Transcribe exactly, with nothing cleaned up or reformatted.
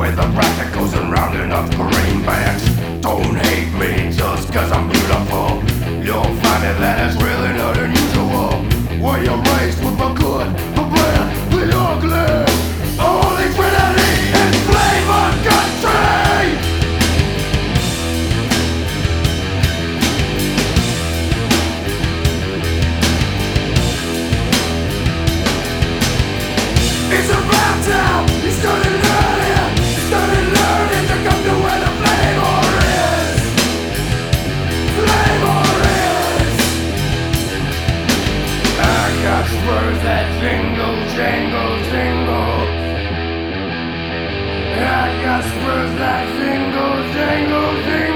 with the breath that goes around in a greenbacks. Don't hate me just cause I'm beautiful. You'll find it that it's really not unusual. Were you raised with the good, the bad, the ugly? Holy Trinity is flavor country! It's about time you started learning, you started learning to come to where the flavor is. Flavor is. I got spurs that jingle, jangle, jingle. I got spurs that jingle, jangle, jingle.